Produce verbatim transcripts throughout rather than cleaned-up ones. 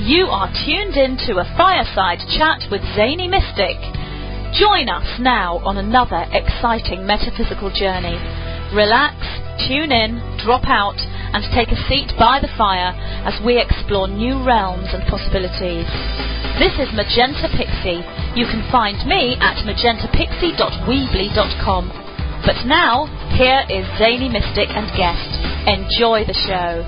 You are tuned in to a fireside chat with Zany Mystic. Join us now on another exciting metaphysical journey. Relax, tune in, drop out, and take a seat by the fire as we explore new realms and possibilities. This is Magenta Pixie. You can find me at magenta pixie dot weebly dot com. But now, here is Zany Mystic and guest. Enjoy the show.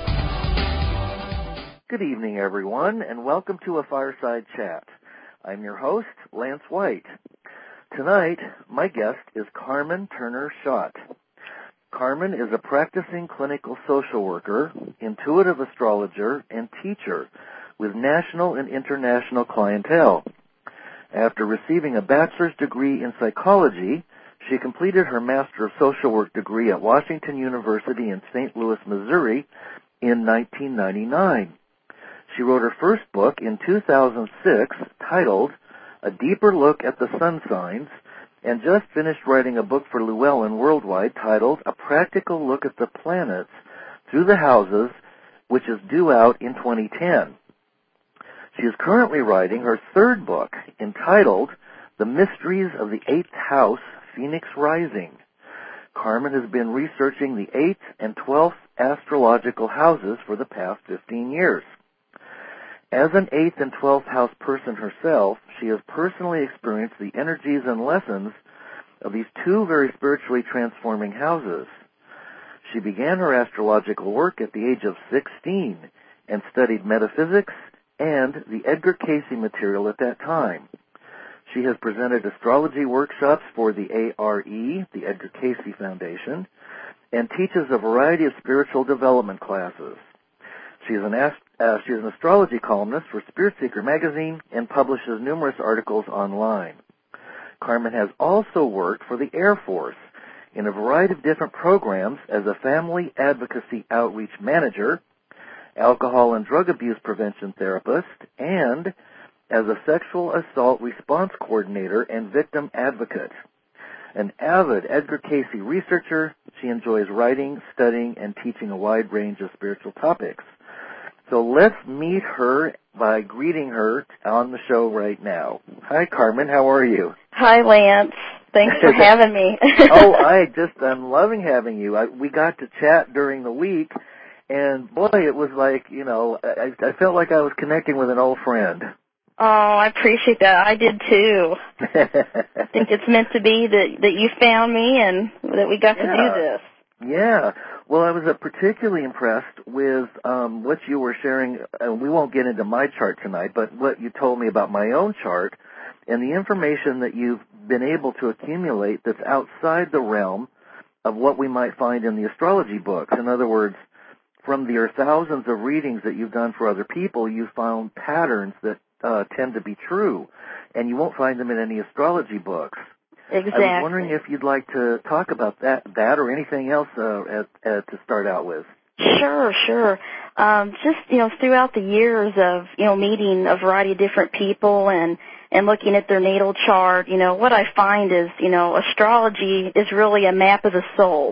Good evening, everyone, and welcome to a Fireside Chat. I'm your host, Lance White. Tonight, my guest is Carmen Turner Schott. Carmen is a practicing clinical social worker, intuitive astrologer, and teacher with national and international clientele. After receiving a bachelor's degree in psychology, she completed her Master of Social Work degree at Washington University in Saint Louis, Missouri in nineteen ninety-nine. She wrote her first book in two thousand six titled A Deeper Look at the Sun Signs, and just finished writing a book for Llewellyn Worldwide titled A Practical Look at the Planets Through the Houses, which is due out in twenty ten. She is currently writing her third book entitled The Mysteries of the Eighth House, Phoenix Rising. Carmen has been researching the eighth and twelfth astrological houses for the past fifteen years. As an eighth and twelfth house person herself, she has personally experienced the energies and lessons of these two very spiritually transforming houses. She began her astrological work at the age of sixteen and studied metaphysics and the Edgar Cayce material at that time. She has presented astrology workshops for the A R E, the Edgar Cayce Foundation, and teaches a variety of spiritual development classes. She is an ast- uh, she is an astrology columnist for Spirit Seeker magazine and publishes numerous articles online. Carmen has also worked for the Air Force in a variety of different programs as a family advocacy outreach manager, alcohol and drug abuse prevention therapist, and as a sexual assault response coordinator and victim advocate. An avid Edgar Cayce researcher, she enjoys writing, studying, and teaching a wide range of spiritual topics. So let's meet her by greeting her on the show right now. Hi, Carmen. How are you? Hi, Lance. Thanks for having me. oh, I just, I'm loving having you. I, we got to chat during the week, and boy, it was like, you know, I, I felt like I was connecting with an old friend. Oh, I appreciate that. I did too. I think it's meant to be that, that you found me and that we got yeah. to do this. Yeah. Well, I was uh, particularly impressed with um, what you were sharing, and we won't get into my chart tonight, but what you told me about my own chart and the information that you've been able to accumulate that's outside the realm of what we might find in the astrology books. In other words, from your thousands of readings that you've done for other people, you've found patterns that uh, tend to be true, and you won't find them in any astrology books. Exactly. I was wondering if you'd like to talk about that, that or anything else uh, at, at, to start out with. Sure, sure. Um, just, you know, throughout the years of, you know, meeting a variety of different people and, and looking at their natal chart, you know, what I find is, you know, astrology is really a map of the soul.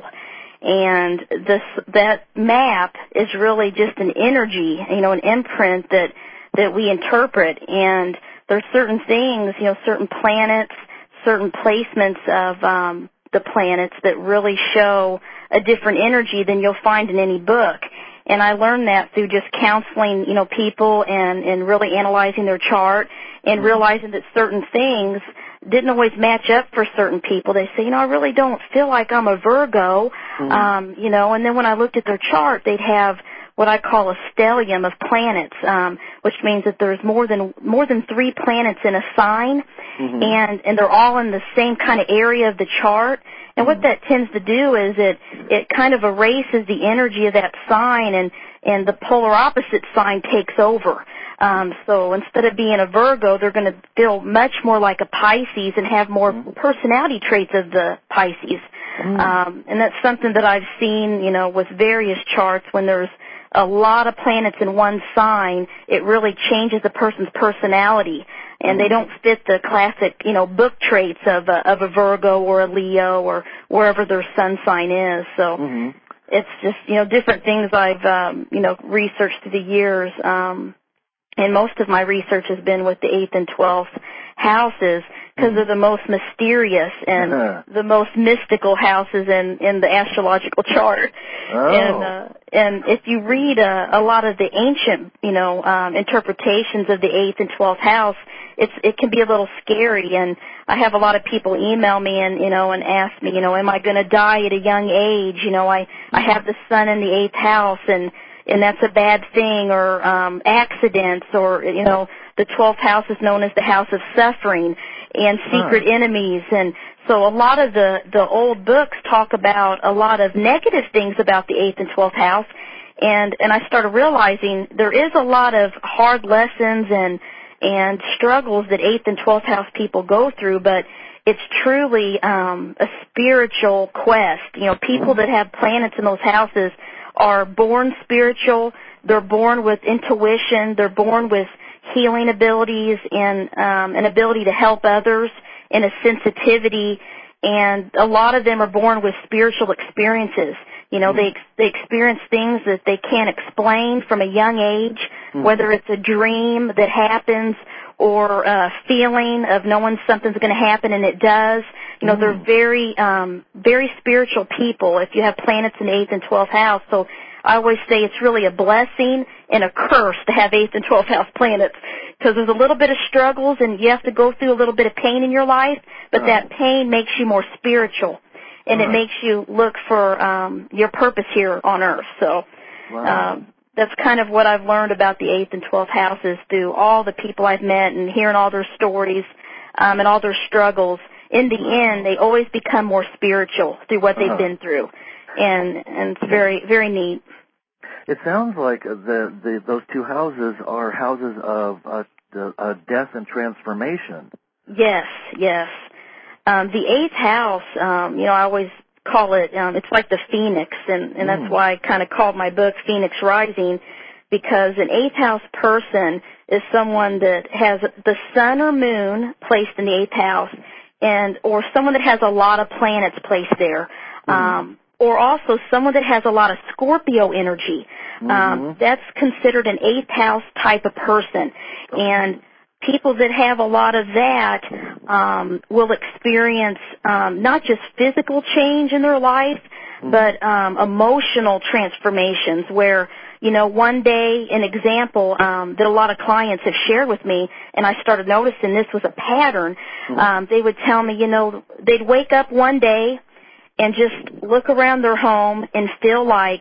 And this, that map is really just an energy, you know, an imprint that, that we interpret. And there's certain things, you know, certain planets, certain placements of um, the planets that really show a different energy than you'll find in any book. And I learned that through just counseling, you know, people and, and really analyzing their chart and realizing that certain things didn't always match up for certain people. They say, you know, I really don't feel like I'm a Virgo, mm-hmm. um, you know, and then when I looked at their chart, they'd have what I call a stellium of planets, um, which means that there's more than more than three planets in a sign, mm-hmm. and and they're all in the same kind of area of the chart. And mm-hmm. what that tends to do is it it kind of erases the energy of that sign, and and the polar opposite sign takes over. Um, so instead of being a Virgo, they're going to feel much more like a Pisces and have more mm-hmm. personality traits of the Pisces. Mm-hmm. Um, and that's something that I've seen, you know, with various charts when there's a lot of planets in one sign, it really changes the person's personality, and mm-hmm. they don't fit the classic, you know, book traits of a, of a Virgo or a Leo or wherever their sun sign is. So mm-hmm. it's just, you know, different things I've, um, you know, researched through the years. Um, and most of my research has been with the eighth and twelfth houses because they're the most mysterious and uh-huh. the most mystical houses in, in the astrological chart. Oh. And uh, and if you read uh, a lot of the ancient, you know, um, interpretations of the eighth and twelfth house, it's it can be a little scary. And I have a lot of people email me and you know and ask me, you know, am I going to die at a young age? You know, I I have the sun in the eighth house and. and that's a bad thing, or um, accidents, or, you know, the twelfth house is known as the house of suffering and secret huh. enemies. And so a lot of the, the old books talk about a lot of negative things about the eighth and twelfth house. And, and I started realizing there is a lot of hard lessons and, and struggles that eighth and twelfth house people go through, but it's truly um, a spiritual quest. You know, people that have planets in those houses are born spiritual. They're born with intuition. They're born with healing abilities and um, an ability to help others and a sensitivity. And a lot of them are born with spiritual experiences. You know, they they experience things that they can't explain from a young age, mm-hmm. whether it's a dream that happens or a feeling of knowing something's going to happen and it does. You know, mm-hmm. they're very, um, very spiritual people if you have planets in the eighth and twelfth house. So I always say it's really a blessing and a curse to have eighth and twelfth house planets because there's a little bit of struggles and you have to go through a little bit of pain in your life, but right. that pain makes you more spiritual. And right. it makes you look for um, your purpose here on Earth. So wow. um, that's kind of what I've learned about the eighth and twelfth houses through all the people I've met and hearing all their stories um, and all their struggles. In the wow. end, they always become more spiritual through what they've uh-huh. been through. And, and it's very, very neat. It sounds like the, the those two houses are houses of uh, uh, death and transformation. Yes, yes. Um, the eighth house, um, you know, I always call it, um, it's like the phoenix, and, and that's mm. why I kind of called my book Phoenix Rising, because an eighth house person is someone that has the sun or moon placed in the eighth house, and or someone that has a lot of planets placed there, mm. um, or also someone that has a lot of Scorpio energy. Mm-hmm. Um, that's considered an eighth house type of person, okay. and people that have a lot of that um, will experience um, not just physical change in their life, mm-hmm. but um, emotional transformations where, you know, one day, an example um, that a lot of clients have shared with me, and I started noticing this was a pattern, mm-hmm. um, they would tell me, you know, they'd wake up one day and just look around their home and feel like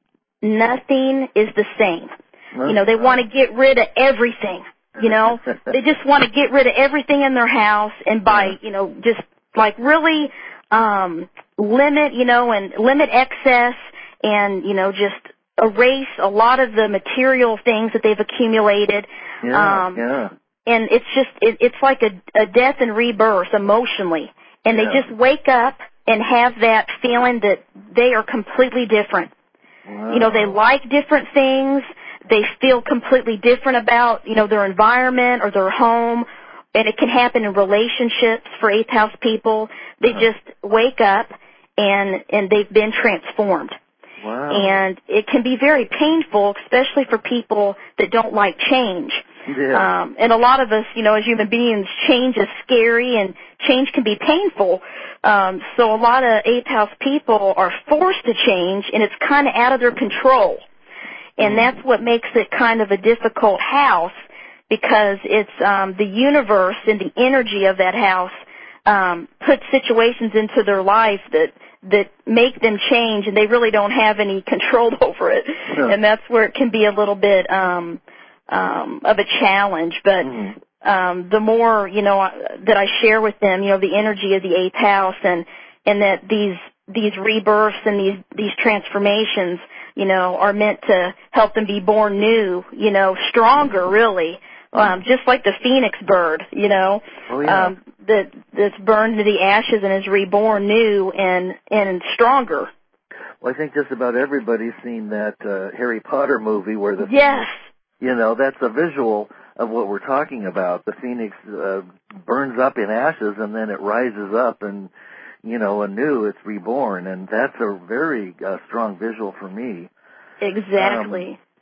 nothing is the same. Mm-hmm. You know, they want to get rid of everything. You know, they just want to get rid of everything in their house and by, you know, just like really um, limit, you know, and limit excess and, you know, just erase a lot of the material things that they've accumulated. Yeah, um, yeah. And it's just, it, it's like a, a death and rebirth emotionally. And yeah. they just wake up and have that feeling that they are completely different. Wow. You know, they like different things. They feel completely different about, you know, their environment or their home, and it can happen in relationships for eighth house people. They uh-huh. just wake up and and they've been transformed. Wow. And it can be very painful, especially for people that don't like change. Yeah. Um, and a lot of us, you know, as human beings, change is scary and change can be painful. Um, so a lot of eighth house people are forced to change, and it's kind of out of their control. And that's what makes it kind of a difficult house because it's um, the universe and the energy of that house um, puts situations into their life that that make them change, and they really don't have any control over it. Yeah. And that's where it can be a little bit um, um, of a challenge. But mm-hmm. um, the more, you know, that I share with them, you know, the energy of the eighth house and, and that these these rebirths and these, these transformations, you know, are meant to help them be born new, you know, stronger, really, um, just like the phoenix bird, you know, oh, yeah. um, that that's burned to the ashes and is reborn new and and stronger. Well, I think just about everybody's seen that uh, Harry Potter movie where the yes, phoenix, you know, that's a visual of what we're talking about. The phoenix uh, burns up in ashes and then it rises up and, you know, anew, it's reborn, and that's a very uh, strong visual for me. Exactly.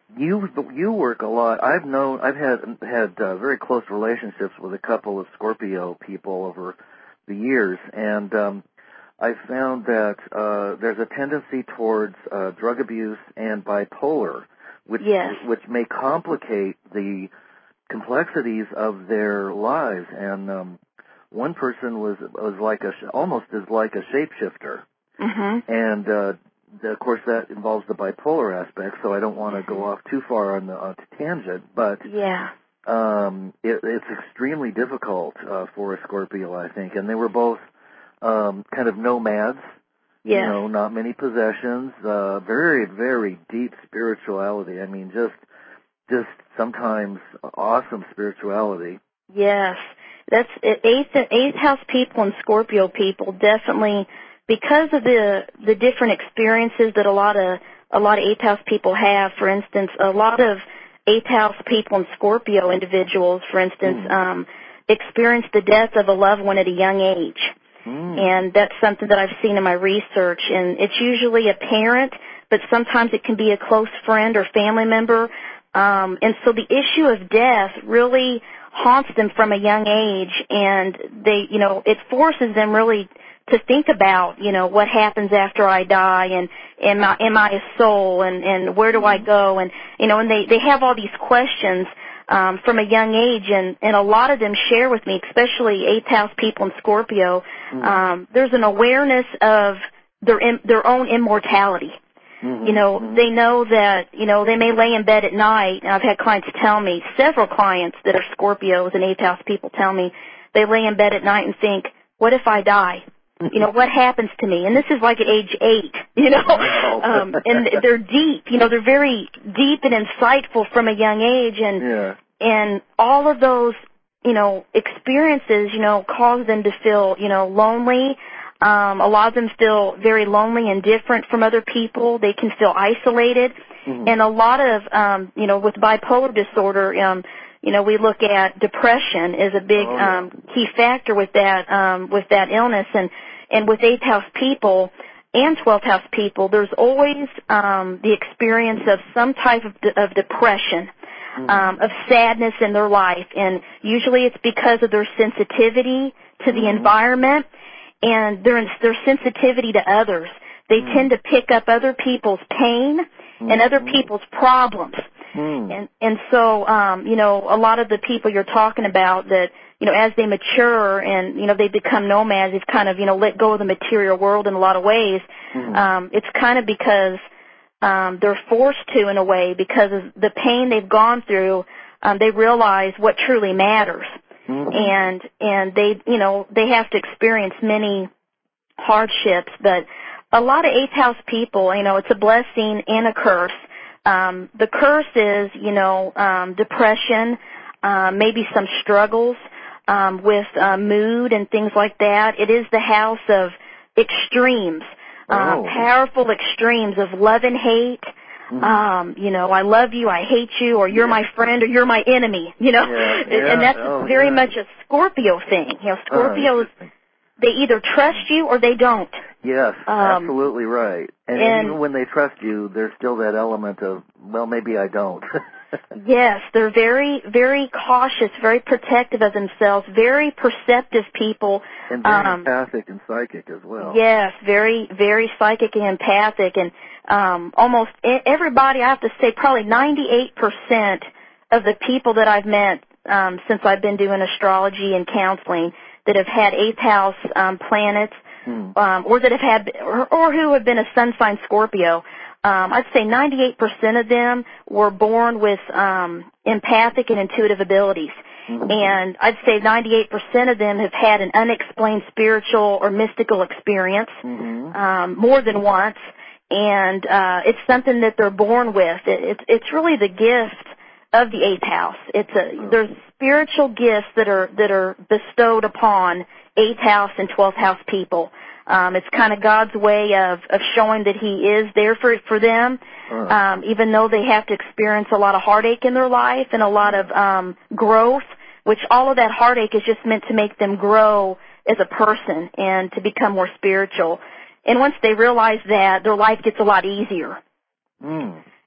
you you work a lot. I've known I've had had uh, very close relationships with a couple of Scorpio people over the years, and um, I've found that uh, there's a tendency towards uh, drug abuse and bipolar, which yes. which may complicate the complexities of their lives. And um, one person was was like a almost as like a shapeshifter, mm-hmm. and uh, the, of course that involves the bipolar aspect. So I don't want to mm-hmm. go off too far on the on the tangent, but yeah, um, it, it's extremely difficult uh, for a Scorpio, I think. And they were both um, kind of nomads. yes. You know, not many possessions, uh, very, very deep spirituality. I mean, just, just sometimes awesome spirituality. Yes, that's eighth eighth house people and Scorpio people definitely, because of the the different experiences that a lot of a lot of eighth house people have. For instance, a lot of eighth house people and Scorpio individuals, for instance, mm. um, experience the death of a loved one at a young age. Mm. And that's something that I've seen in my research. And it's usually a parent, but sometimes it can be a close friend or family member. Um, and so the issue of death really haunts them from a young age, and they, you know, it forces them really to think about, you know, what happens after I die, and am I, am I a soul, and, and where do I go, and, you know, and they, they have all these questions um, from a young age, and, and a lot of them share with me, especially eighth house people in Scorpio, mm-hmm. um, there's an awareness of their their own immortality. Mm-hmm. You know, mm-hmm. they know that, you know, they may lay in bed at night, and I've had clients tell me, several clients that are Scorpios and eighth house people tell me, they lay in bed at night and think, what if I die? You know, what happens to me? And this is like at age eight, you know, um, and they're deep, you know, they're very deep and insightful from a young age, and, yeah. and all of those, you know, experiences, you know, cause them to feel, you know, lonely. Um, a lot of them feel very lonely and different from other people. They can feel isolated. Mm-hmm. And a lot of, um, you know, with bipolar disorder, um, you know, we look at depression as a big oh, yeah. um, key factor with that um, with that illness. And, and with eighth house people and twelfth house people, there's always um, the experience of some type of, de- of depression, mm-hmm. um, of sadness in their life. And usually it's because of their sensitivity to the mm-hmm. environment and their, their sensitivity to others. They mm-hmm. tend to pick up other people's pain mm-hmm. and other people's problems. Mm. And and so, um, you know, a lot of the people you're talking about that, you know, as they mature and, you know, they become nomads, they've kind of, you know, let go of the material world in a lot of ways. Mm. Um, it's kind of because um, they're forced to, in a way, because of the pain they've gone through. Um, they realize what truly matters. Mm. And and they, you know, they have to experience many hardships. But a lot of eighth house people, you know, it's a blessing and a curse. Um, the curse is, you know, um, depression, um, maybe some struggles um, with uh, mood and things like that. It is the house of extremes, oh. uh, powerful extremes of love and hate. Mm-hmm. Um, you know, I love you, I hate you, or you're yeah. my friend, or you're my enemy. You know, yeah, yeah. and that's oh, very yeah. much a Scorpio thing. You know, Scorpios. Oh, they either trust you or they don't. Yes, um, absolutely right. And, and, and even when they trust you, there's still that element of, well, maybe I don't. Yes, they're very, very cautious, very protective of themselves, very perceptive people. And very um, empathic and psychic as well. Yes, very, very psychic and empathic. And um, almost everybody, I have to say, probably ninety-eight percent of the people that I've met um, since I've been doing astrology and counseling that have had eighth house um, planets, hmm. um, or that have had, or, or who have been a sun sign Scorpio, um, I'd say ninety-eight percent of them were born with um, empathic and intuitive abilities. Mm-hmm. And I'd say ninety-eight percent of them have had an unexplained spiritual or mystical experience, mm-hmm. um, more than once. And uh, it's something that they're born with. It, it's, it's really the gift of the eighth house. It's a, there's spiritual gifts that are that are bestowed upon eighth house and twelfth house people. Um, it's kind of God's way of, of showing that He is there for for them, uh. um, even though they have to experience a lot of heartache in their life and a lot of um, growth, which all of that heartache is just meant to make them grow as a person and to become more spiritual. And once they realize that, their life gets a lot easier. Mm.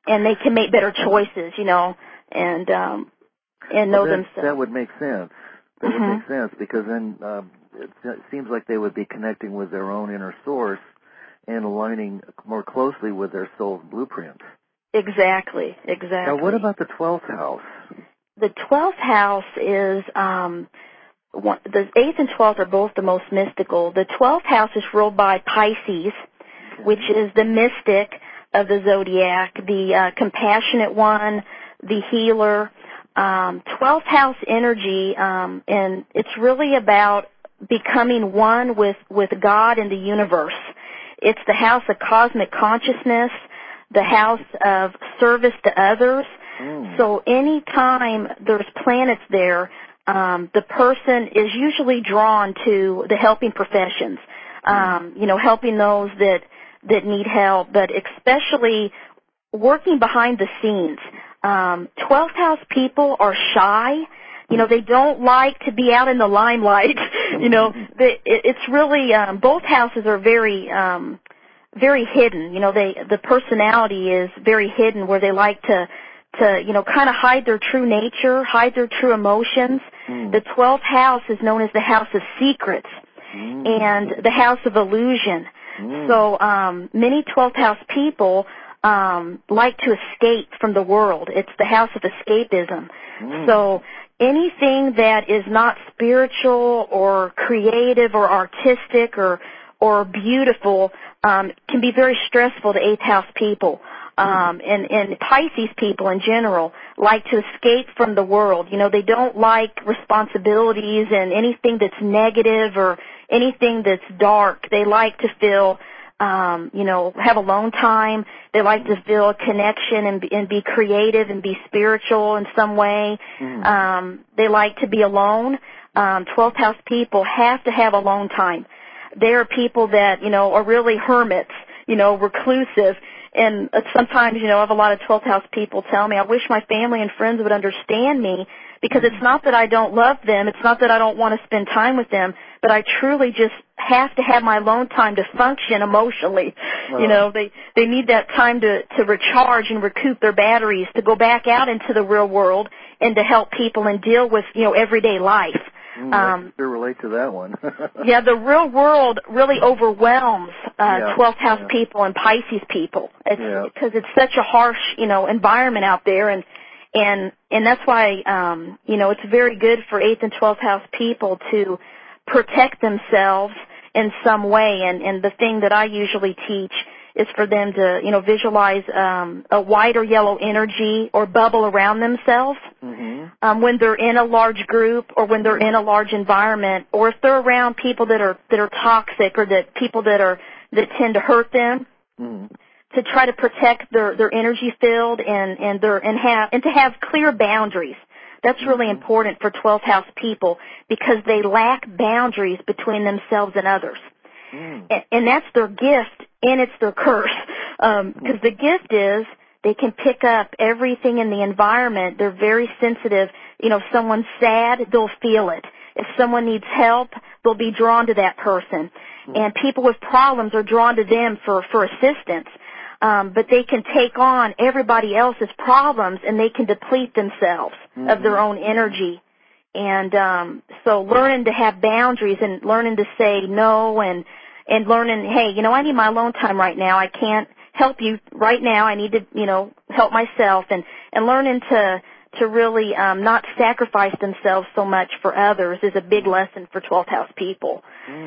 and they can make better choices, you know, and um, and know well, that, themselves. That would make sense. That mm-hmm. would make sense because then um, it, it seems like they would be connecting with their own inner source and aligning more closely with their soul's blueprint. Exactly, exactly. Now, what about the twelfth house? The twelfth house is, um, one, the eighth and twelfth are both the most mystical. The twelfth house is ruled by Pisces, okay. which is the mystic of the zodiac, the uh, compassionate one, the healer. Um, twelfth house energy, um, and it's really about becoming one with, with God and the universe. It's the house of cosmic consciousness, the house of service to others. Mm. So any time there's planets there, um, the person is usually drawn to the helping professions, um, you know, helping those that that need help, but especially working behind the scenes. Um, twelfth house people are shy. You know, they don't like to be out in the limelight. You know, they, it, it's really um, both houses are very um, very hidden. You know, they the personality is very hidden, where they like to to you know kind of hide their true nature, hide their true emotions. Mm. The twelfth house is known as the house of secrets mm. and the house of illusion. Mm. So um, many twelfth house people um, like to escape from the world. It's the house of escapism. Mm. So anything that is not spiritual or creative or artistic or or beautiful um, can be very stressful to eighth house people. Um, and, and Pisces people in general like to escape from the world. You know, they don't like responsibilities and anything that's negative or anything that's dark. They like to feel, um, you know, have alone time. They like to feel a connection and be, and be creative and be spiritual in some way. Mm. Um, they like to be alone. Um, twelfth house people have to have alone time. They are people that, you know, are really hermits, you know, reclusive. And sometimes, you know, I have a lot of twelfth house people tell me, I wish my family and friends would understand me, because it's not that I don't love them, it's not that I don't want to spend time with them, but I truly just have to have my alone time to function emotionally. Wow. You know, they they need that time to, to recharge and recoup their batteries, to go back out into the real world and to help people and deal with, you know, everyday life. Mm, um, I can sure relate to that one. Yeah, the real world really overwhelms uh, yeah, twelfth house yeah. people and Pisces people. It's yeah. because it's such a harsh, you know, environment out there, and and and that's why, um, you know, it's very good for eighth and twelfth house people to protect themselves in some way. And and the thing that I usually teach is for them to, you know, visualize um, a white or yellow energy or bubble around themselves. Mm-hmm. Um, when they're in a large group or when they're in a large environment, or if they're around people that are that are toxic or that people that are that tend to hurt them, mm-hmm. to try to protect their, their energy field and and their and have and to have clear boundaries. That's mm-hmm. really important for twelfth house people, because they lack boundaries between themselves and others. Mm. And, and that's their gift, and it's their curse. Um, because the gift is they can pick up everything in the environment. They're very sensitive. You know, if someone's sad, they'll feel it. If someone needs help, they'll be drawn to that person. Mm. And people with problems are drawn to them for, for assistance. Um, but they can take on everybody else's problems, and they can deplete themselves mm-hmm. of their own energy. And um, so learning to have boundaries and learning to say no, and and learning, hey, you know, I need my alone time right now. I can't help you right now. I need to, you know, help myself. And, and learning to to really um, not sacrifice themselves so much for others is a big lesson for twelfth house people.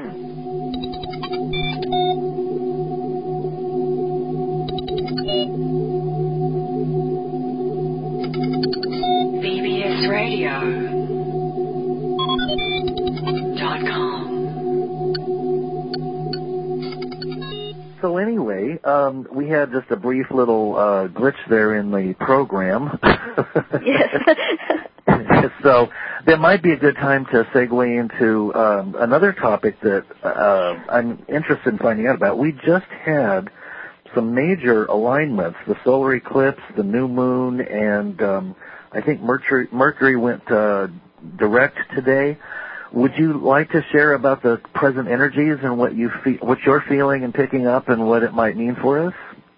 Mm. B B S Radio dot com. So anyway, um, we had just a brief little uh, glitch there in the program. Yes. So that might be a good time to segue into um, another topic that uh, I'm interested in finding out about. We just had some major alignments, the solar eclipse, the new moon, and um, I think Mercury, Mercury went uh, direct today. Would you like to share about the present energies and what you feel, what you're feeling and picking up, and what it might mean for us?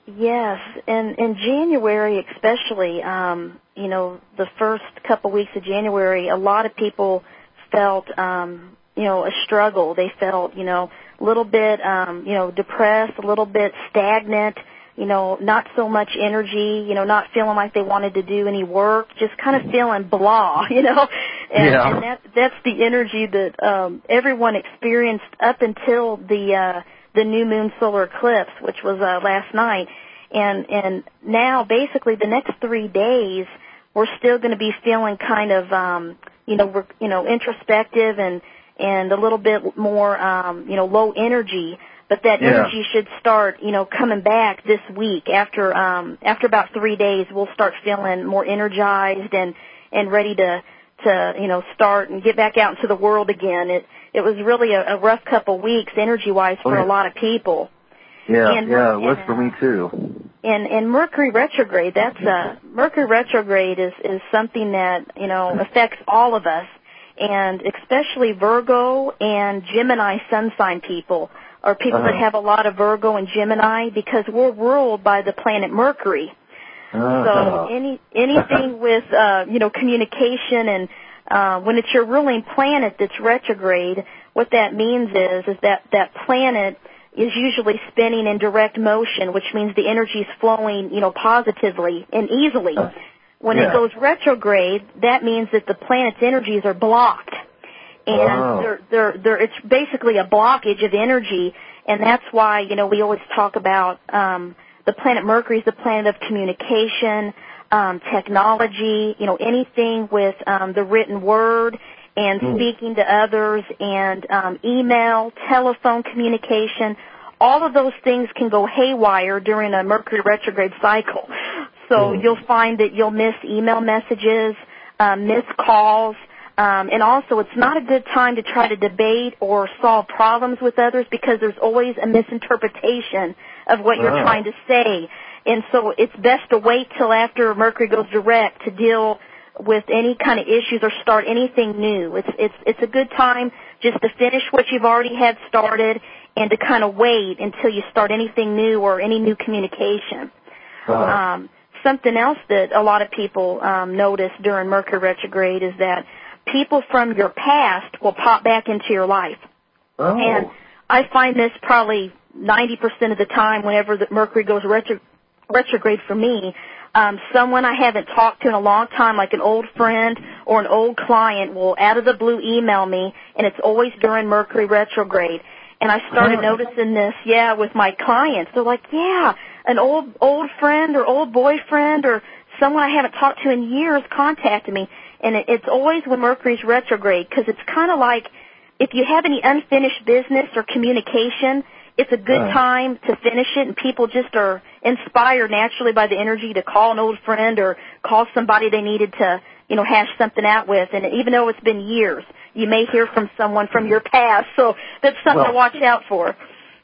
Yes, and in January especially, um, you know, the first couple weeks of January, a lot of people felt, um, you know, a struggle. They felt, you know, a little bit, um, you know, depressed, a little bit stagnant, you know, not so much energy, you know, not feeling like they wanted to do any work, just kind of feeling blah, you know. And, yeah. and that, that's the energy that um, everyone experienced up until the uh, the new moon solar eclipse, which was uh, last night. And and now, basically, the next three days, we're still going to be feeling kind of, um, you know, we're, you know, introspective and and a little bit more, um, you know, low energy. But that yeah. energy should start, you know, coming back this week. After um, after about three days, we'll start feeling more energized and and ready to to you know start and get back out into the world again. It it was really a, a rough couple weeks energy wise for okay. a lot of people. Yeah, and, yeah, it was and, for me too. And and Mercury retrograde, that's uh Mercury retrograde is is something that, you know, affects all of us, and especially Virgo and Gemini sun sign people, or people uh-huh. that have a lot of Virgo and Gemini, because we're ruled by the planet Mercury. Uh-huh. So any anything with uh you know communication and uh when it's your ruling planet that's retrograde, what that means is is that that planet is usually spinning in direct motion, which means the energy is flowing, you know, positively and easily. When yeah. it goes retrograde, that means that the planet's energies are blocked. And oh. they're, they're, they're, it's basically a blockage of energy, and that's why, you know, we always talk about um, the planet Mercury is the planet of communication, um, technology, you know, anything with um, the written word, and speaking to others, and um, email, telephone communication. All of those things can go haywire during a Mercury retrograde cycle. So mm. you'll find that you'll miss email messages, um, miss calls, um, and also it's not a good time to try to debate or solve problems with others, because there's always a misinterpretation of what you're oh. trying to say. And so it's best to wait till after Mercury goes direct to deal with any kind of issues or start anything new. It's it's it's a good time just to finish what you've already had started, and to kind of wait until you start anything new or any new communication. Uh-huh. Um, something else that a lot of people um, notice during Mercury retrograde is that people from your past will pop back into your life. Oh. And I find this probably ninety percent of the time whenever the Mercury goes retro, retrograde for me. Um, someone I haven't talked to in a long time, like an old friend or an old client, will out of the blue email me, and it's always during Mercury retrograde. And I started noticing this, yeah, with my clients. They're like, yeah, an old old friend or old boyfriend or someone I haven't talked to in years contacted me. And it, it's always when Mercury's retrograde, because it's kind of like if you have any unfinished business or communication, it's a good uh. time to finish it, and people just are inspired naturally by the energy to call an old friend or call somebody they needed to, you know, hash something out with. And even though it's been years, you may hear from someone from your past, so that's something well, to watch out for.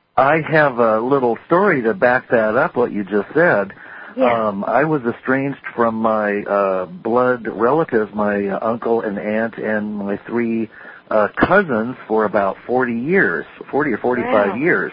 I have a little story to back that up, what you just said. Yeah. Um, I was estranged from my uh, blood relatives, my uh, uncle and aunt, and my three uh, cousins for about forty years, forty or forty-five Wow. years.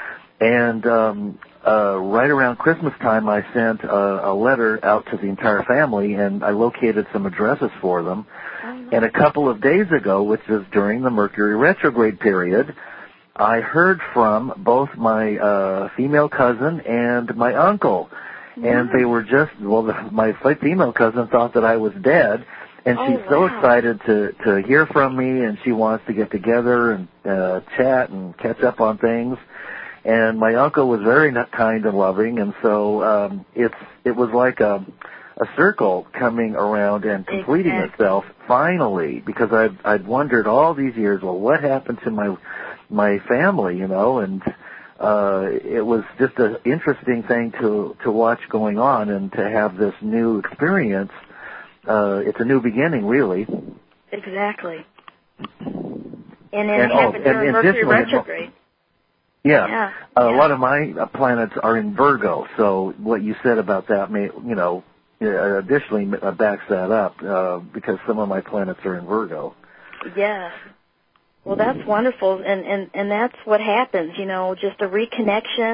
And um, uh, right around Christmas time, I sent a, a letter out to the entire family, and I located some addresses for them. Oh, nice. And a couple of days ago, which was during the Mercury retrograde period, I heard from both my uh, female cousin and my uncle. Nice. And they were just, well, the, my female cousin thought that I was dead. And oh, she's so wow. excited to, to hear from me, and she wants to get together and uh, chat and catch up on things. And my uncle was very kind and loving, and so um, it's it was like a, a circle coming around and completing exactly. itself finally, because I'd, I'd wondered all these years, well, what happened to my my family, you know, and uh, it was just an interesting thing to, to watch going on, and to have this new experience. Uh, it's a new beginning, really. Exactly. And then and, it oh, happened during and Mercury retrograde. Yeah, yeah. Uh, yeah. a lot of my uh, planets are in Virgo, so what you said about that may, you know, uh, additionally uh, backs that up, uh, because some of my planets are in Virgo. Yes. Well, that's wonderful, and, and, and that's what happens, you know, just a reconnection,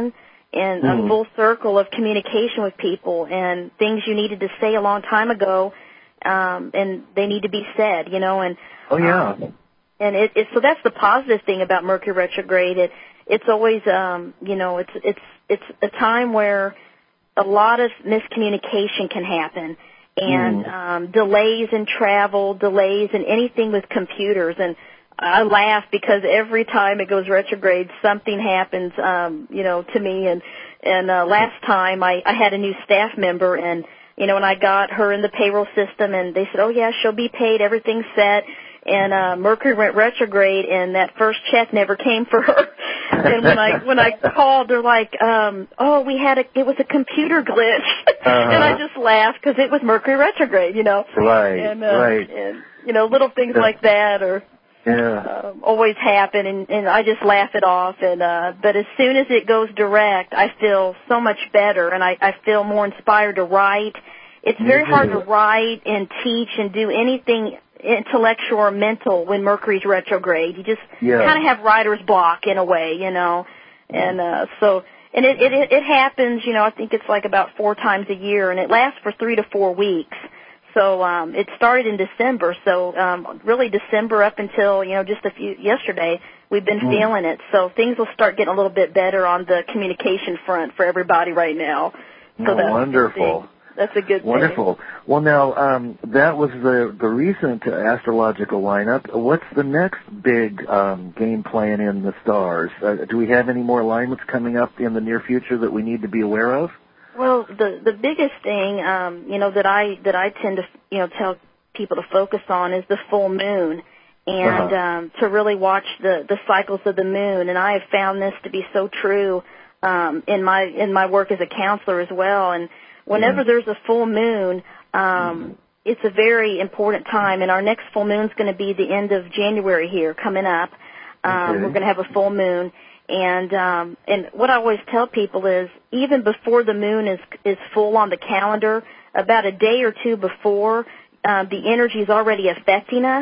in Mm. a full circle of communication with people and things you needed to say a long time ago, um, and they need to be said, you know. And oh yeah, um, and it, it so that's the positive thing about Mercury retrograde. It it's always um, you know it's it's it's a time where a lot of miscommunication can happen, and mm. um, delays in travel, delays in anything with computers. And I laugh because every time it goes retrograde, something happens, um, you know, to me. And and uh, last time I, I had a new staff member, and you know, and I got her in the payroll system, and they said, oh yeah, she'll be paid, everything's set. And uh, Mercury went retrograde, and that first check never came for her. And when I when I called, they're like, um, "Oh, we had a it was a computer glitch," uh-huh. and I just laughed because it was Mercury retrograde, you know. Right, and, uh, right. And you know, little things yeah. like that are yeah. um, always happen, and, and I just laugh it off. And uh, but as soon as it goes direct, I feel so much better, and I, I feel more inspired to write. It's very mm-hmm. hard to write and teach and do anything intellectual or mental when Mercury's retrograde. You just yeah. kind of have writer's block in a way, you know. And uh, so, and it, it it happens, you know. I think it's like about four times a year, and it lasts for three to four weeks. So um, it started in December. So um, really December up until you know just a few yesterday, we've been mm. feeling it. So things will start getting a little bit better on the communication front for everybody right now. So oh, that's wonderful. That's a good thing. Wonderful. Well, now, um, that was the, the recent astrological lineup. What's the next big um, game plan in the stars? Uh, do we have any more alignments coming up in the near future that we need to be aware of? Well, the the biggest thing, um, you know, that I that I tend to, you know, tell people to focus on is the full moon, and uh-huh. um, to really watch the the cycles of the moon. And I have found this to be so true um, in my in my work as a counselor as well. And whenever there's a full moon, um, it's a very important time, and our next full moon is going to be the end of January here coming up. Um, okay. We're going to have a full moon, and um, and what I always tell people is even before the moon is is full on the calendar, about a day or two before, uh, the energy is already affecting us,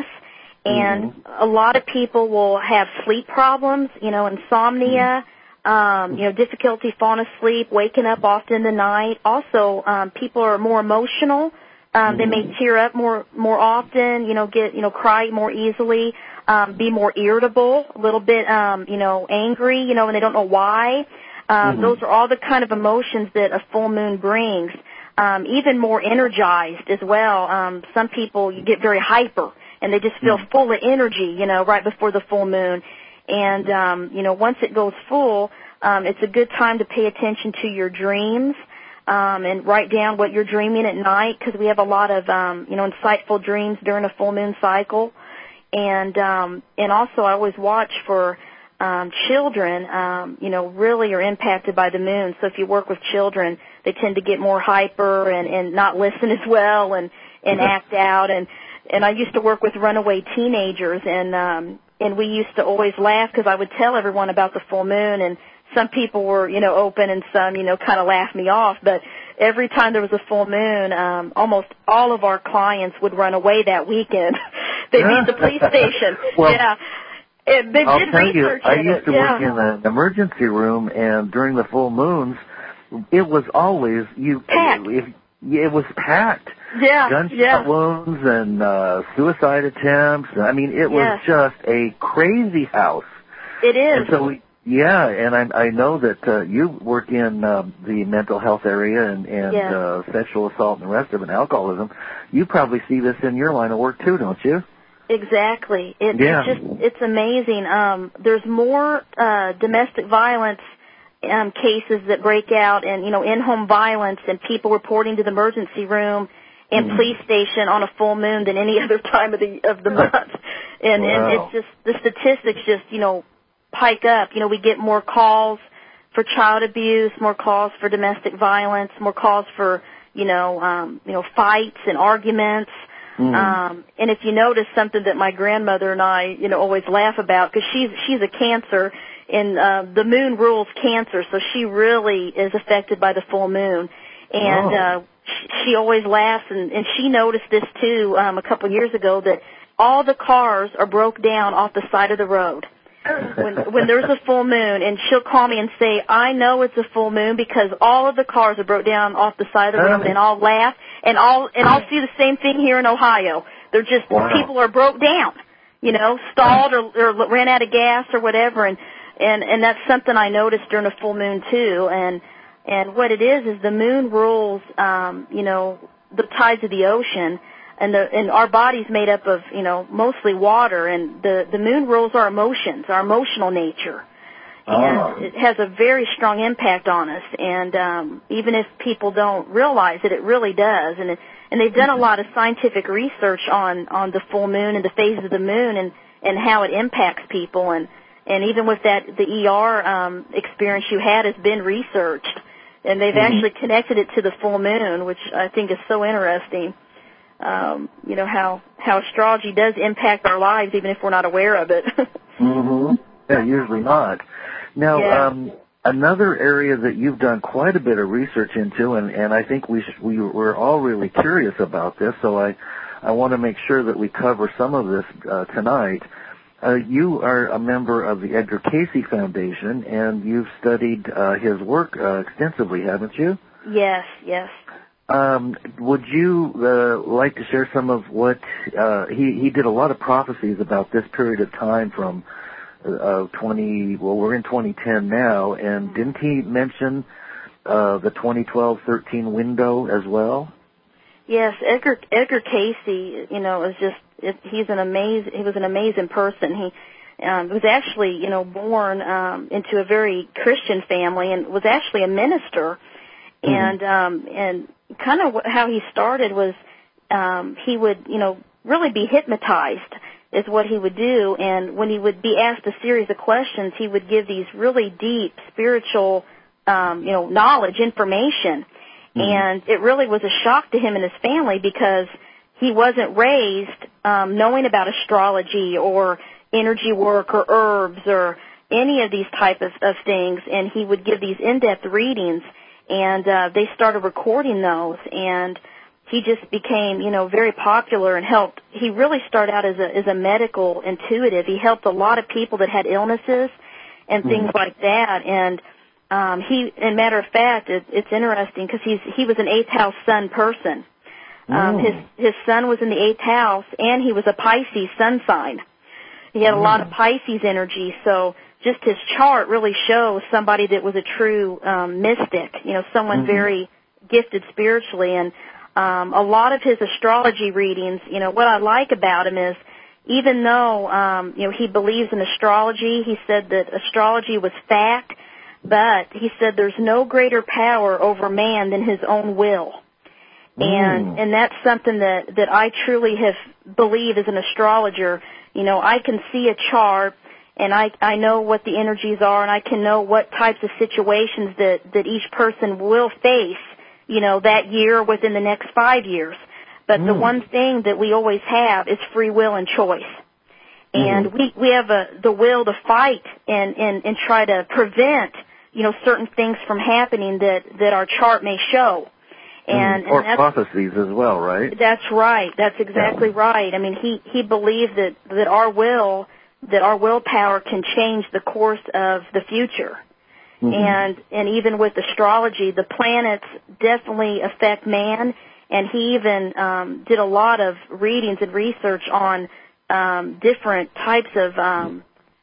and mm-hmm. a lot of people will have sleep problems, you know, insomnia. Mm-hmm. Um, you know, difficulty falling asleep, waking up often in the night. Also, um, people are more emotional. Um, they may tear up more more often. You know, get you know, cry more easily. Um, be more irritable, a little bit, um, you know, angry. You know, and they don't know why. Um, mm-hmm. Those are all the kind of emotions that a full moon brings. Um, even more energized as well. Um, some people you get very hyper, and they just feel mm-hmm. full of energy. You know, right before the full moon. And, um, you know, once it goes full, um, it's a good time to pay attention to your dreams um, and write down what you're dreaming at night because we have a lot of, um, you know, insightful dreams during a full moon cycle. And um, and also I always watch for um, children, um, you know, really are impacted by the moon. So if you work with children, they tend to get more hyper and, and not listen as well and, and act out. And, and I used to work with runaway teenagers, and um, and we used to always laugh because I would tell everyone about the full moon, and some people were, you know, open and some, you know, kind of laughed me off. But every time there was a full moon, um, almost all of our clients would run away that weekend. They'd be at the police station. well, yeah. And they I'll did tell research you, I in used it. to yeah. work in an emergency room, and during the full moons, it was always you. Packed. If, it was packed. Yeah, Gunshot yeah. wounds and uh, suicide attempts. I mean, it was yes. just a crazy house. It is. And so, we, yeah, and I, I know that uh, you work in uh, the mental health area and, and yes. uh, sexual assault and the rest of it, and alcoholism. You probably see this in your line of work too, don't you? Exactly. It, yeah. It's just it's amazing. Um, there's more uh, domestic violence um, cases that break out, and you know, in-home violence, and people reporting to the emergency room and mm. police station on a full moon than any other time of the of the month. And, wow. and it's just the statistics just you know pike up. You know, we get more calls for child abuse, more calls for domestic violence, more calls for you know um, you know fights and arguments. Mm. Um, and if you notice something that my grandmother and I, you know, always laugh about, because she's she's a Cancer, and uh, the moon rules Cancer, so she really is affected by the full moon. And uh, she, she always laughs, and, and she noticed this too um, a couple of years ago, that all the cars are broke down off the side of the road. when when there's a full moon, and she'll call me and say, I know it's a full moon because all of the cars are broke down off the side of the room, and I'll laugh, and I'll and I'll see the same thing here in Ohio. They're just wow. people are broke down, you know, stalled or, or ran out of gas or whatever, and and and that's something I noticed during a full moon too. And and what it is is the moon rules, um, you know, the tides of the ocean. And the and our body's made up of, you know, mostly water, and the, the moon rules our emotions, our emotional nature. And oh. it has a very strong impact on us. And um, even if people don't realize it, it really does. And it, and they've done a lot of scientific research on, on the full moon and the phases of the moon and, and how it impacts people. And, and even with that, the E R um, experience you had has been researched. And they've mm-hmm. actually connected it to the full moon, which I think is so interesting. Um, you know, how, how astrology does impact our lives even if we're not aware of it. mm-hmm. Yeah, usually not. Now, yeah. um, another area that you've done quite a bit of research into, and, and I think we sh- we we're all really curious about this, so I, I want to make sure that we cover some of this uh, tonight. Uh, you are a member of the Edgar Cayce Foundation, and you've studied uh, his work uh, extensively, haven't you? Yes, yes. Um, would you uh, like to share some of what uh, he he did a lot of prophecies about this period of time from uh, twenty well we're in twenty ten now, and didn't he mention uh, the twenty twelve thirteen window as well? Yes, Edgar Edgar Cayce, you know, is just it, he's an amazing he was an amazing person. He um, was actually you know born um, into a very Christian family and was actually a minister, mm-hmm. and um, and kind of how he started was um, he would, you know, really be hypnotized is what he would do. And when he would be asked a series of questions, he would give these really deep spiritual, um, you know, knowledge, information. Mm-hmm. And it really was a shock to him and his family because he wasn't raised um, knowing about astrology or energy work or herbs or any of these type of, of things. And he would give these in-depth readings. And uh, they started recording those, and he just became, you know, very popular and helped. He really started out as a as a medical intuitive. He helped a lot of people that had illnesses and things mm-hmm. like that. And um, he, and matter of fact, it, it's interesting because he's he was an eighth house sun person. Um, mm. His his sun was in the eighth house, and he was a Pisces sun sign. He had mm. a lot of Pisces energy, so. Just his chart really shows somebody that was a true um, mystic, you know, someone mm-hmm. very gifted spiritually. And um, a lot of his astrology readings, you know, what I like about him is even though, um, you know, he believes in astrology, he said that astrology was fact, but he said there's no greater power over man than his own will. Mm. And and that's something that, that I truly have believe as an astrologer. You know, I can see a chart, and I, I know what the energies are, and I can know what types of situations that, that each person will face, you know, that year or within the next five years. But mm. the one thing that we always have is free will and choice. And mm. we, we have a, the will to fight and, and, and try to prevent, you know, certain things from happening that, that our chart may show. And, mm. or and prophecies as well, right? That's right. That's exactly yeah. right. I mean, he, he believed that, that our will... that our willpower can change the course of the future. Mm-hmm. And and even with astrology, the planets definitely affect man, and he even um, did a lot of readings and research on um, different types of um,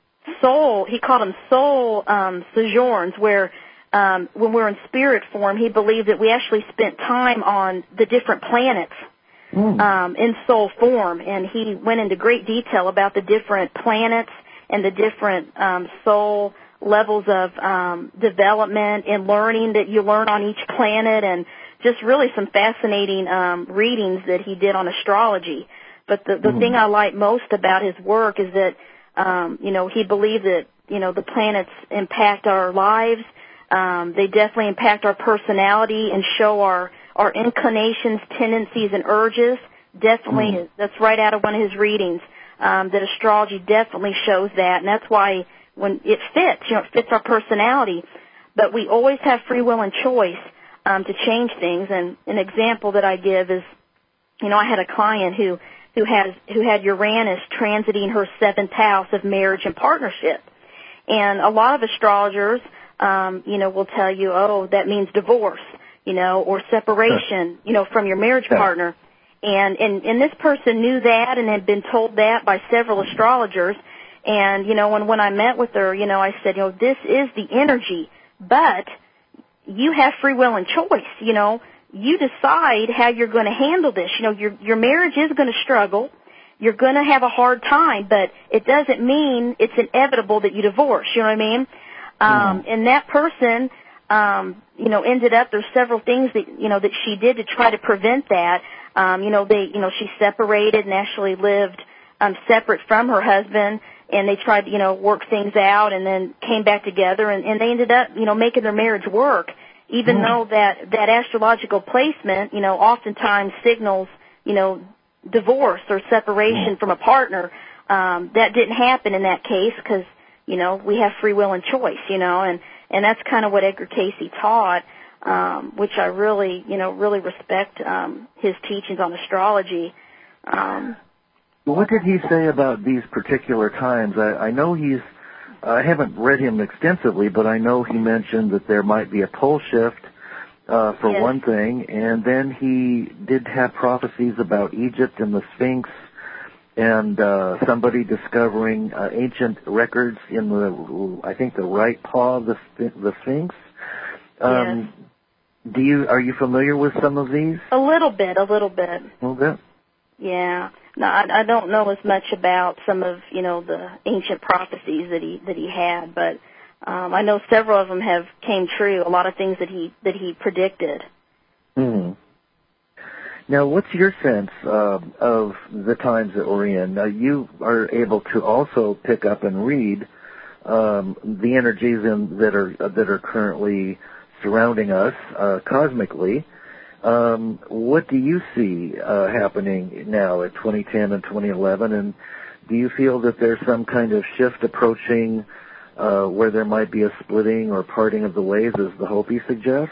soul, he called them soul um, sojourns, where um, when we're in spirit form, he believed that we actually spent time on the different planets. Mm. Um, in soul form, and he went into great detail about the different planets and the different um, soul levels of um, development and learning that you learn on each planet, and just really some fascinating um, readings that he did on astrology. But the, the mm. thing I like most about his work is that, um, you know, he believed that, you know, the planets impact our lives. Um, they definitely impact our personality and show our our inclinations, tendencies, and urges. Definitely, mm. that's right out of one of his readings, um, that astrology definitely shows that. And that's why when it fits, you know, it fits our personality. But we always have free will and choice um, to change things. And an example that I give is, you know, I had a client who, who, has, who had Uranus transiting her seventh house of marriage and partnership. And a lot of astrologers, um, you know, will tell you, oh, that means divorce, you know, or separation, you know, from your marriage partner. And, and, and this person knew that and had been told that by several astrologers. And, you know, when, when I met with her, you know, I said, you know, this is the energy, but you have free will and choice, you know. You decide how you're going to handle this. You know, your, your marriage is going to struggle. You're going to have a hard time, but it doesn't mean it's inevitable that you divorce, you know what I mean? Um, mm-hmm. And that person, um, you know, ended up, there's several things that, you know, that she did to try to prevent that. Um, you know, they, you know, she separated and actually lived um, separate from her husband, and they tried to, you know, work things out and then came back together, and, and they ended up, you know, making their marriage work, even mm. though that, that astrological placement, you know, oftentimes signals, you know, divorce or separation mm. from a partner. Um, that didn't happen in that case because, you know, we have free will and choice, you know, and, and that's kind of what Edgar Cayce taught. Um, which I really, you know, really respect um, his teachings on astrology. Um, what did he say about these particular times? I, I know he's, I haven't read him extensively, but I know he mentioned that there might be a pole shift uh, for yes. one thing, and then he did have prophecies about Egypt and the Sphinx, and uh, somebody discovering uh, ancient records in the, I think, the right paw of the, the Sphinx. Um, yes. Do you are you familiar with some of these? A little bit, a little bit. A little bit. Yeah. No, I, I don't know as much about some of you know the ancient prophecies that he that he had, but um, I know several of them have came true. A lot of things that he that he predicted. Hmm. Now, what's your sense uh, of the times that we're in? Now, you are able to also pick up and read um, the energies in, that are uh, that are currently surrounding us uh, cosmically. Um, what do you see uh, happening now at twenty ten and twenty eleven, and do you feel that there's some kind of shift approaching uh, where there might be a splitting or parting of the ways, as the Hopi suggest?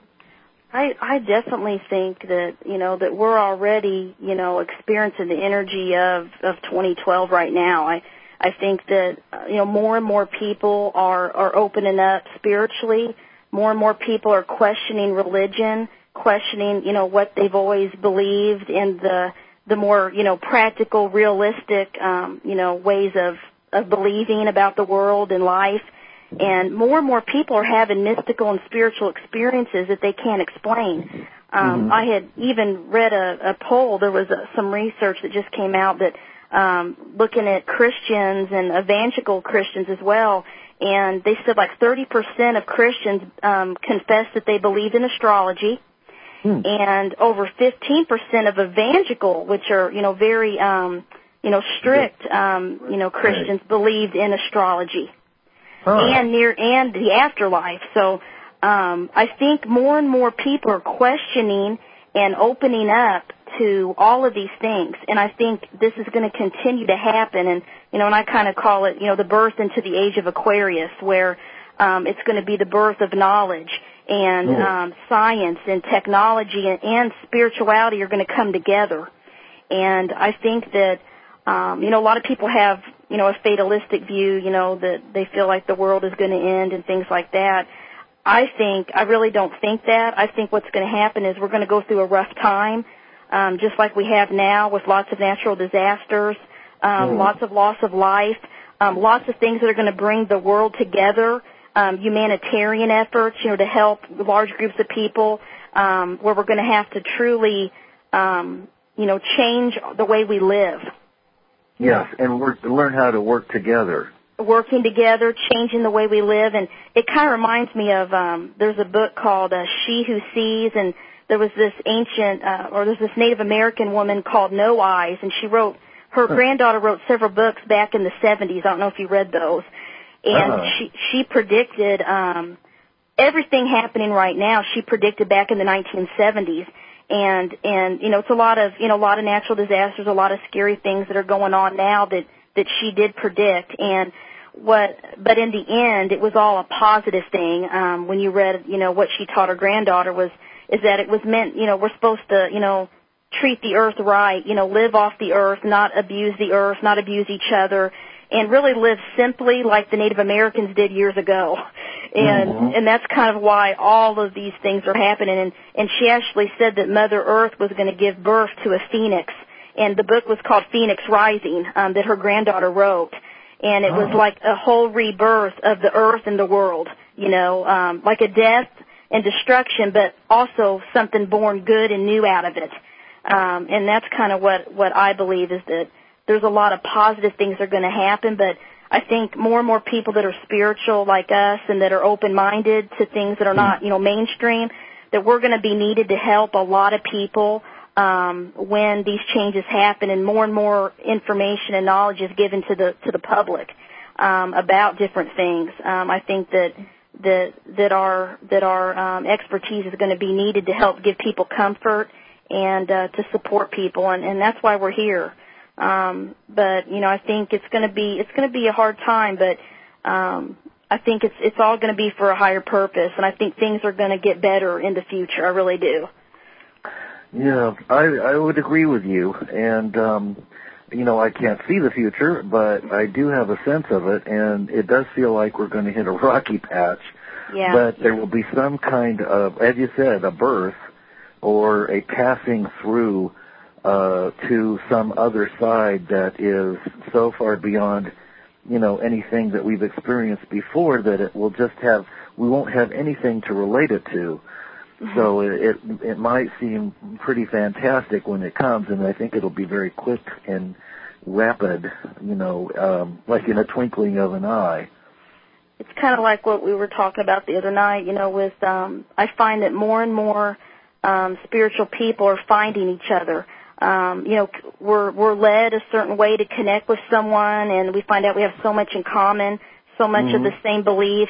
I, I definitely think that, you know, that we're already, you know, experiencing the energy of, of twenty twelve right now. I, I think that, uh, you know, more and more people are, are opening up spiritually. More and more people are questioning religion, questioning, you know, what they've always believed in the the more, you know, practical, realistic, um, you know, ways of, of believing about the world and life. And more and more people are having mystical and spiritual experiences that they can't explain. Um, mm-hmm. I had even read a, a poll. There was a, some research that just came out that um, looking at Christians and evangelical Christians as well, and they said like thirty percent of Christians um, confessed that they believed in astrology, hmm. and over fifteen percent of evangelical, which are, you know, very, um, you know, strict, um, you know, Christians right. believed in astrology huh. and near and the afterlife. So um, I think more and more people are questioning and opening up to all of these things, and I think this is going to continue to happen. And you know, and I kind of call it, you know, the birth into the age of Aquarius, where um, it's going to be the birth of knowledge and mm. um, science and technology and, and spirituality are going to come together. And I think that um, you know, a lot of people have, you know, a fatalistic view, you know, that they feel like the world is going to end and things like that. I think I really don't think that. I think what's going to happen is we're going to go through a rough time. Um, just like we have now with lots of natural disasters, um, mm. lots of loss of life, um, lots of things that are going to bring the world together, um, humanitarian efforts, you know, to help large groups of people, um, where we're going to have to truly, um, you know, change the way we live. Yes, and work, learn how to work together. Working together, changing the way we live, and it kind of reminds me of, um, there's a book called uh, She Who Sees, and there was this ancient, uh, or there's this Native American woman called No Eyes, and she wrote, her huh. granddaughter wrote several books back in the seventies. I don't know if you read those. And uh-huh. she, she predicted, um, everything happening right now, she predicted back in the nineteen seventies. And, and, you know, it's a lot of, you know, a lot of natural disasters, a lot of scary things that are going on now that, that she did predict. And what, but in the end, it was all a positive thing. Um, when you read, you know, what she taught her granddaughter was, is that it was meant, you know, we're supposed to, you know, treat the earth right, you know, live off the earth, not abuse the earth, not abuse each other. and really live simply like the Native Americans did years ago. And Mm-hmm. and that's kind of why all of these things are happening. And, and she actually said that Mother Earth was going to give birth to a phoenix. And the book was called Phoenix Rising, um, that her granddaughter wrote. And it was Oh. like a whole rebirth of the earth and the world, you know, um, like a death and destruction, but also something born good and new out of it. Um, and that's kind of what, what I believe is that there's a lot of positive things that are going to happen, but I think more and more people that are spiritual like us and that are open-minded to things that are not, you know, mainstream, that we're going to be needed to help a lot of people um, when these changes happen, and more and more information and knowledge is given to the to the public um, about different things. Um, I think that that that our that our um, expertise is going to be needed to help give people comfort and uh, to support people, and, and that's why we're here. Um, but you know, I think it's going to be it's going to be a hard time, but um, I think it's it's all going to be for a higher purpose, and I think things are going to get better in the future. I really do. Yeah, I I would agree with you, and um, you know, I can't see the future, but I do have a sense of it, and it does feel like we're going to hit a rocky patch. Yeah. But there will be some kind of, as you said, a birth or a passing through uh, to some other side that is so far beyond, you know, anything that we've experienced before that it will just have, we won't have anything to relate it to. Mm-hmm. So it, it it might seem pretty fantastic when it comes, and I think it'll be very quick and rapid, you know, um, like in a twinkling of an eye. It's kind of like what we were talking about the other night, you know, with, um, I find that more and more um, spiritual people are finding each other. Um, you know, we're, we're led a certain way to connect with someone, and we find out we have so much in common, so much mm-hmm. of the same beliefs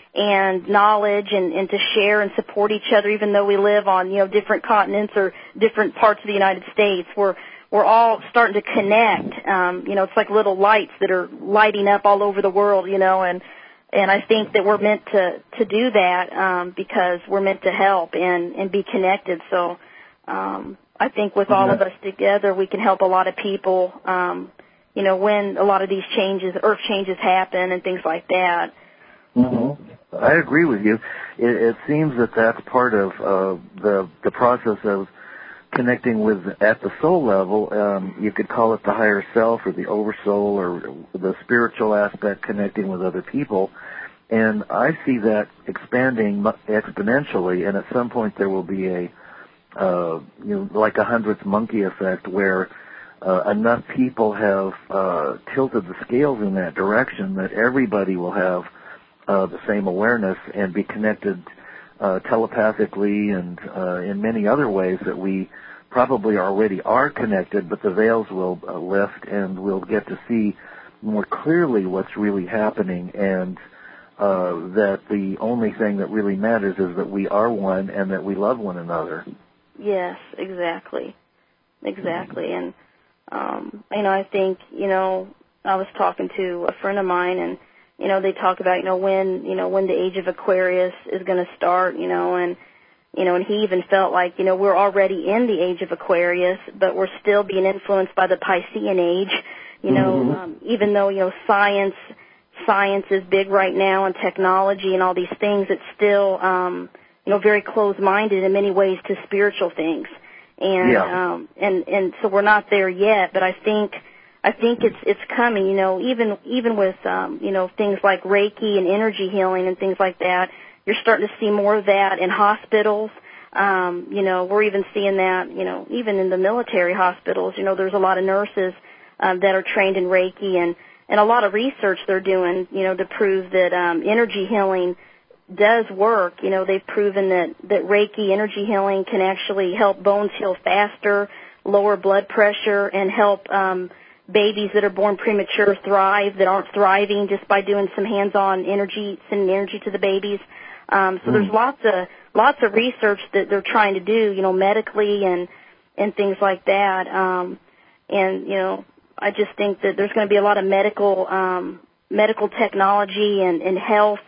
and knowledge, and, and to share and support each other, even though we live on, you know, different continents or different parts of the United States. We're, we're all starting to connect. Um, you know, it's like little lights that are lighting up all over the world, you know, and And I think that we're meant to, to do that um, because we're meant to help and, and be connected. So um, I think with all of us together, we can help a lot of people, um, you know, when a lot of these changes, earth changes happen and things like that. Mm-hmm. I agree with you. It, it seems that that's part of uh, the the process of connecting with, at the soul level. Um, you could call it the higher self or the oversoul or the spiritual aspect, connecting with other people. And I see that expanding exponentially, and at some point there will be a, uh, you know, like a hundredth monkey effect where uh, enough people have uh, tilted the scales in that direction that everybody will have uh, the same awareness and be connected Uh, telepathically and uh, in many other ways that we probably already are connected, but the veils will uh, lift and we'll get to see more clearly what's really happening, and uh, that the only thing that really matters is that we are one and that we love one another. Yes, exactly. Exactly. And, um, you know, I think, you know, I was talking to a friend of mine, and you know, they talk about, you know, when, you know, when the age of Aquarius is going to start, you know, and, you know, and he even felt like, you know, we're already in the age of Aquarius, but we're still being influenced by the Piscean age, you know, mm-hmm. um, even though, you know, science, science is big right now, and technology and all these things, it's still, um, you know, very closed-minded in many ways to spiritual things. And, yeah. um, and, and so we're not there yet, but I think, I think it's it's coming, you know, even even with, um, you know, things like Reiki and energy healing and things like that. You're starting to see more of that in hospitals. Um, you know, we're even seeing that, you know, even in the military hospitals. You know, there's a lot of nurses um, that are trained in Reiki, and, and a lot of research they're doing, you know, to prove that um, energy healing does work. You know, they've proven that, that Reiki energy healing can actually help bones heal faster, lower blood pressure, and help um babies that are born premature thrive, that aren't thriving just by doing some hands-on energy, sending energy to the babies. Um, so mm. there's lots of lots of research that they're trying to do, you know, medically and and things like that. Um, and you know, I just think that there's going to be a lot of medical um, medical technology and, and health,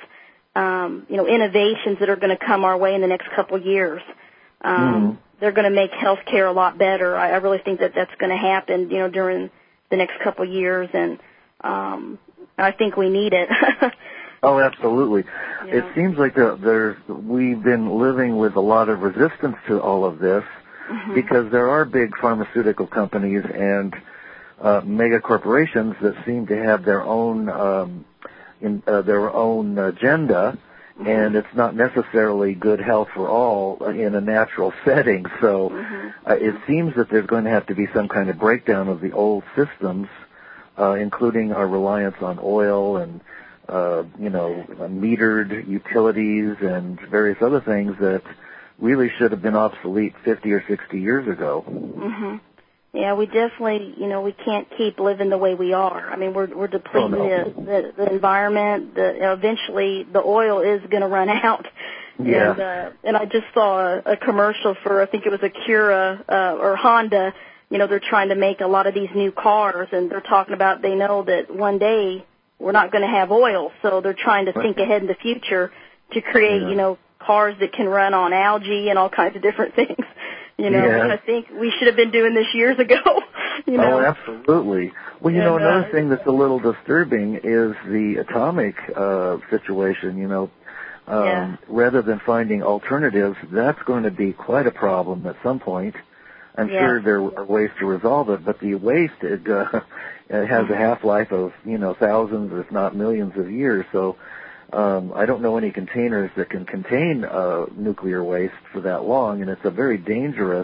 um, you know, innovations that are going to come our way in the next couple of years. Um, mm. They're going to make healthcare a lot better. I, I really think that that's going to happen, you know, during the next couple of years, and um, I think we need it. Oh, absolutely. Yeah. It seems like the, there's, we've been living with a lot of resistance to all of this mm-hmm. because there are big pharmaceutical companies and uh, mega corporations that seem to have their own um, in, uh, their own agenda, mm-hmm. and it's not necessarily good health for all in a natural setting. So mm-hmm. uh, it seems that there's going to have to be some kind of breakdown of the old systems, uh, including our reliance on oil and Uh, you know, metered utilities and various other things that really should have been obsolete fifty or sixty years ago. Mm-hmm. Yeah, we definitely, you know, we can't keep living the way we are. I mean, we're we're depleting oh, no. the, the the environment. The eventually the oil is going to run out. Yeah. And uh, and I just saw a, a commercial for I think it was Acura uh, or Honda. You know, they're trying to make a lot of these new cars, and they're talking about they know that one day we're not going to have oil, so they're trying to think ahead in the future to create, yeah. you know, cars that can run on algae and all kinds of different things. You know, yeah. and I think we should have been doing this years ago. You know? Oh, absolutely. Well, you and, know, another uh, thing that's a little disturbing is the atomic uh, situation. You know, um, yeah. rather than finding alternatives, that's going to be quite a problem at some point. I'm yeah. sure there are ways to resolve it, but the waste it, uh, it has a half-life of you know thousands, if not millions, of years. So um, I don't know any containers that can contain uh, nuclear waste for that long, and it's a very dangerous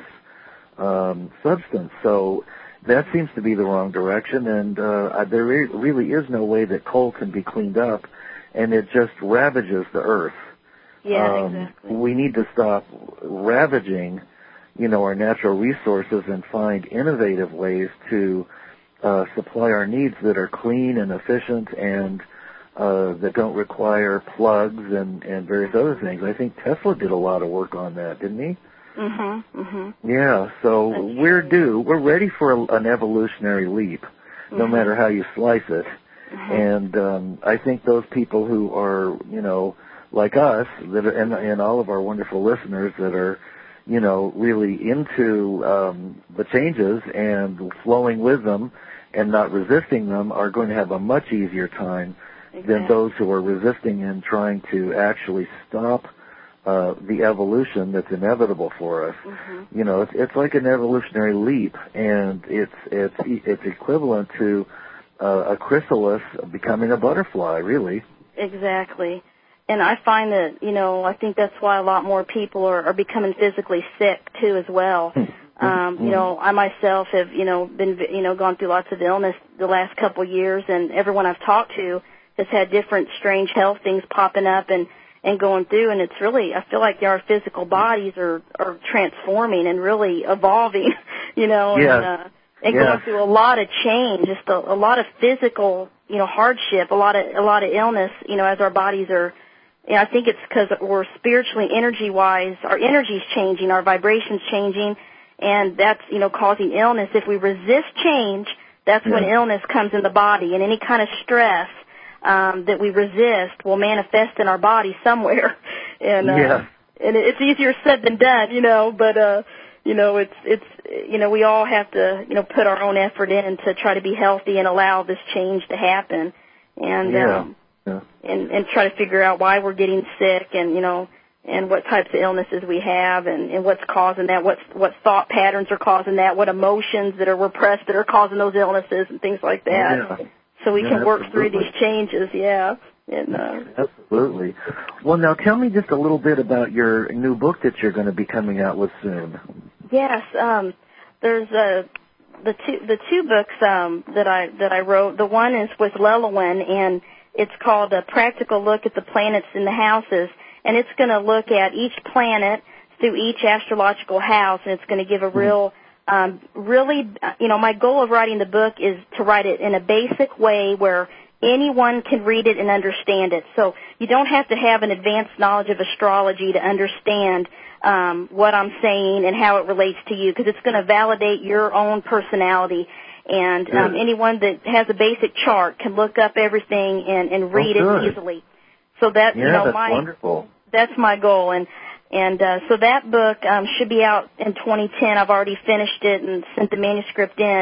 um, substance. So that seems to be the wrong direction, and uh, there really is no way that coal can be cleaned up, and it just ravages the earth. Yeah, um, exactly. We need to stop ravaging you know, our natural resources and find innovative ways to uh, supply our needs that are clean and efficient and uh, that don't require plugs and, and various other things. I think Tesla did a lot of work on that, didn't he? Mhm. Mhm. Yeah, so we're due. We're ready for a, an evolutionary leap, no mm-hmm. matter how you slice it. Mm-hmm. And um, I think those people who are, you know, like us, that are, and, and all of our wonderful listeners that are, you know, really into um, the changes and flowing with them and not resisting them are going to have a much easier time exactly. than those who are resisting and trying to actually stop uh, the evolution that's inevitable for us. Mm-hmm. You know, it's, it's like an evolutionary leap, and it's it's it's equivalent to uh, a chrysalis becoming a butterfly, really. Exactly. And I find that, you know, I think that's why a lot more people are, are becoming physically sick, too, as well. Um, you know, I myself have, you know, been, you know, gone through lots of illness the last couple of years, and everyone I've talked to has had different strange health things popping up and, and going through, and it's really, I feel like our physical bodies are, are transforming and really evolving, you know, yeah. and, uh, and yeah. going through a lot of change, just a, a lot of physical, you know, hardship, a lot of, a lot of illness, you know, as our bodies are, Yeah, I think it's because we're spiritually, energy-wise, our energy's changing, our vibration's changing, and that's, you know, causing illness. If we resist change, that's yeah. when illness comes in the body, and any kind of stress um, that we resist will manifest in our body somewhere. And, uh, yeah. and it's easier said than done, you know, but, uh, you know, it's, it's, you know, we all have to, you know, put our own effort in to try to be healthy and allow this change to happen. And, yeah. um, Yeah. And, and try to figure out why we're getting sick and, you know, and what types of illnesses we have and, and what's causing that, what, what thought patterns are causing that, what emotions that are repressed that are causing those illnesses and things like that. Yeah. So we yeah, can work absolutely. through these changes, yeah. And, uh, absolutely. Well, now tell me just a little bit about your new book that you're going to be coming out with soon. Yes, um, there's a, the two, the two books um, that I that I wrote. The one is with Lelowin, and it's called A Practical Look at the Planets in the Houses, and it's going to look at each planet through each astrological house, and it's going to give a real, um, really, you know, my goal of writing the book is to write it in a basic way where anyone can read it and understand it. So you don't have to have an advanced knowledge of astrology to understand um, what I'm saying and how it relates to you, because it's going to validate your own personality. And um, anyone that has a basic chart can look up everything and, and read oh, it easily. So that yeah, you know, that's my wonderful. That's my goal, and and uh, so that book um, should be out in twenty ten. I've already finished it and sent the manuscript in,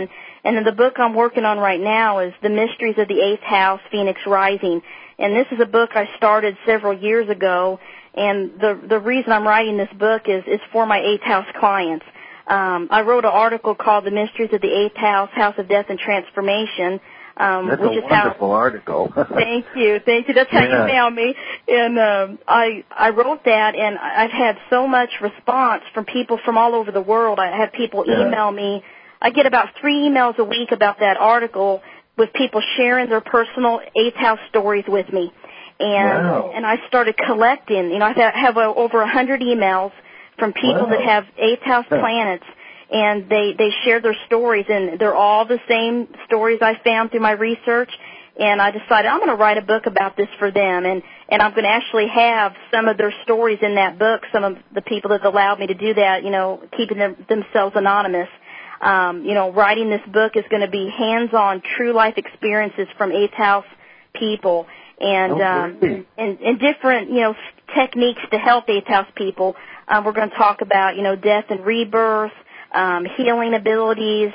And then the book I'm working on right now is The Mysteries of the Eighth House, Phoenix Rising. And this is a book I started several years ago, and the the reason I'm writing this book is, is for my Eighth House clients. Um, I wrote an article called The Mysteries of the Eighth House, House of Death and Transformation. Um, That's which a is wonderful how, article. Thank you, thank you. That's how Yeah. you found me. And um, I I wrote that, and I've had so much response from people from all over the world. I have people Yeah. email me. I get about three emails a week about that article with people sharing their personal Eighth House stories with me. And Wow. and I started collecting. You know, I have uh, over a hundred emails from people Wow. that have Eighth House planets. And they, they share their stories, and they're all the same stories I found through my research. And I decided I'm going to write a book about this for them, and, and I'm going to actually have some of their stories in that book, some of the people that allowed me to do that, you know, keeping them, themselves anonymous. Um, you know, writing this book is going to be hands-on, true-life experiences from Eighth House people, and, Oh, um, great. and, and different, you know, techniques to help Eighth House people. Um, we're going to talk about, you know, death and rebirth, Um, healing abilities,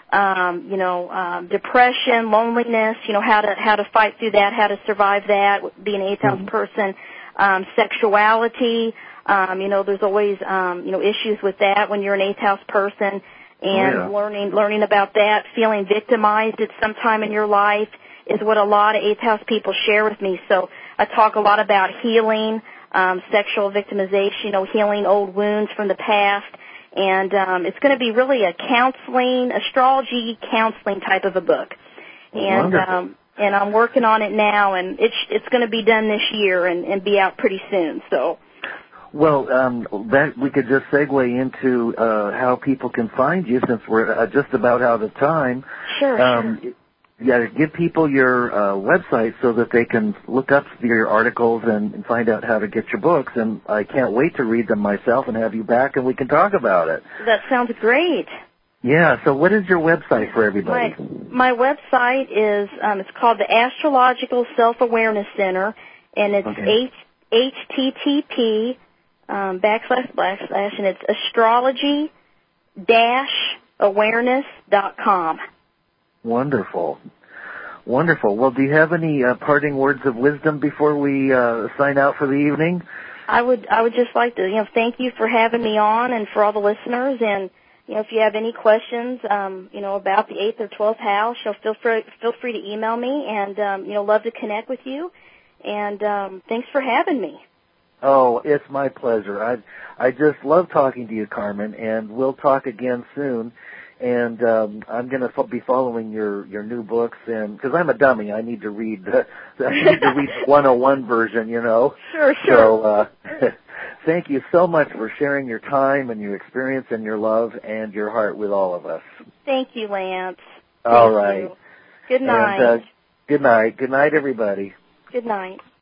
um, you know, um, depression, loneliness, you know, how to how to fight through that, how to survive that, being an Eighth House Mhm. person, um, sexuality, um, you know, there's always, um, you know, issues with that when you're an Eighth House person, and Oh, yeah. learning learning about that, feeling victimized at some time in your life is what a lot of Eighth House people share with me. So I talk a lot about healing, um, sexual victimization, you know, healing old wounds from the past. And um, it's going to be really a counseling, astrology counseling type of a book. And Wonderful. um, and I'm working on it now, and it's it's going to be done this year and, and be out pretty soon. So. Well, um, that we could just segue into uh, how people can find you, since we're uh, just about out of time. Sure, um, sure. Yeah, give people your uh, website so that they can look up your articles and, and find out how to get your books. And I can't wait to read them myself and have you back, and we can talk about it. That sounds great. Yeah. So, what is your website for everybody? My my website is um, it's called the Astrological Self-Awareness Center, and it's Okay. H http um, backslash backslash, and it's astrology dash awareness dot com. Wonderful. Wonderful. Well, do you have any uh, parting words of wisdom before we uh, sign out for the evening? I would I would just like to, you know, thank you for having me on, and for all the listeners. And, you know, if you have any questions, um, you know, about the eighth or twelfth house, you'll feel free, feel free to email me, and, um, you know, love to connect with you. And um, thanks for having me. Oh, it's my pleasure. I I just love talking to you, Carmen, and we'll talk again soon. And um, I'm going to fo- be following your, your new books, and because I'm a dummy, I need to read the I need to read the one oh one version, you know. Sure, sure. So uh, thank you so much for sharing your time and your experience and your love and your heart with all of us. Thank you, Lance. All Thank right. you. Good night. And, uh, good night. Good night, everybody. Good night.